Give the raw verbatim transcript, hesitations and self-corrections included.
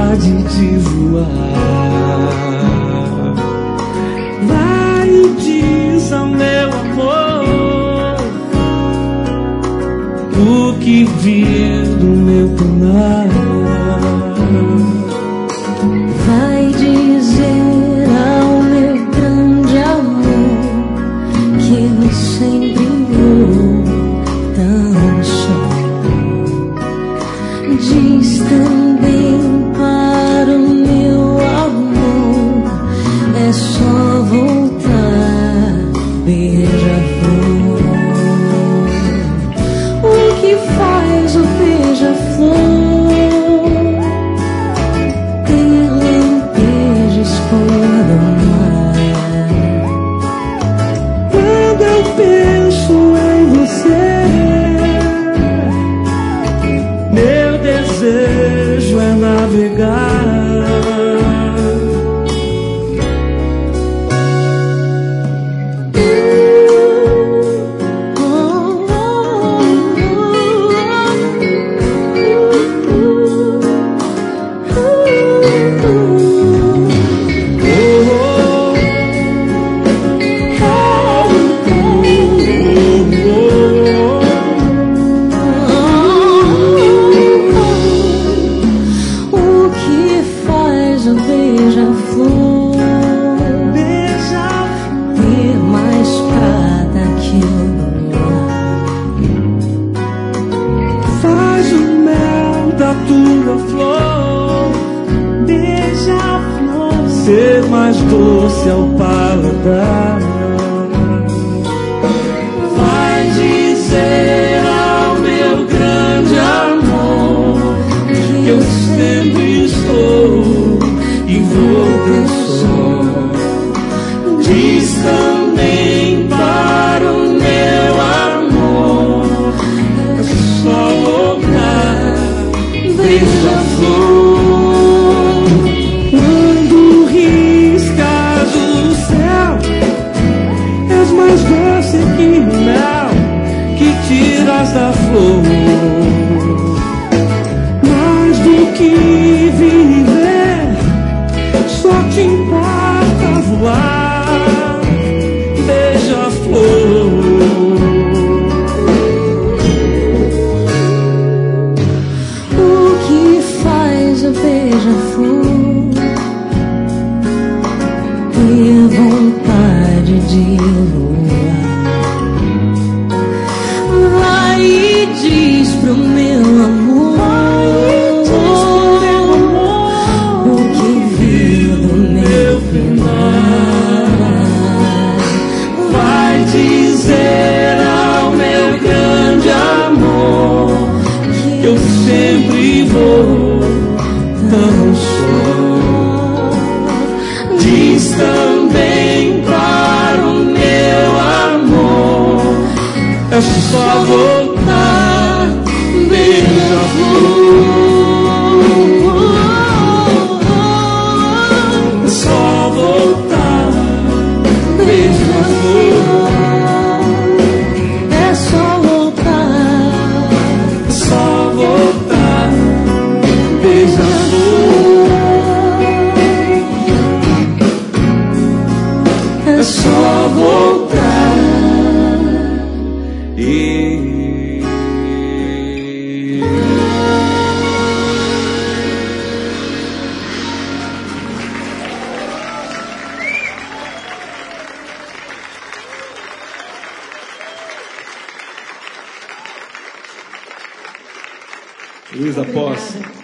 vontade de voar. Vai e diz ao meu amor o que vir do meu penar. Vai dizer ao meu grande amor que eu sempre vou dançar. Diz também para o meu amor, é só voltar, beija-flor. O que faz o beija-flor? Ter lampejos quando amar. Quando eu penso em você, meu desejo é navegar. Beija-flor, beija-flor, ter mais prata que o luar. Faz o mel da tua flor, beija-flor, ser mais doce ao paladar. Vai dizer ao meu grande amor que eu sempre estou e vou teu som. Diz também para o meu amor, é só voltar, beija-flor. Quando riscas o céu, és mais doce que o mel que tiras da flor. Mais do que viver, só te importa voar, beija-flor. O que faz o beija-flor? Ter vontade de voar. Vai e diz pro meu amor eu sempre vou tão só. Diz também para o meu amor, é só voltar, beija-flor. É só voltar, beija-flor. É só voltar, só voltar, beija-flor. É só voltar e Luísa Posse.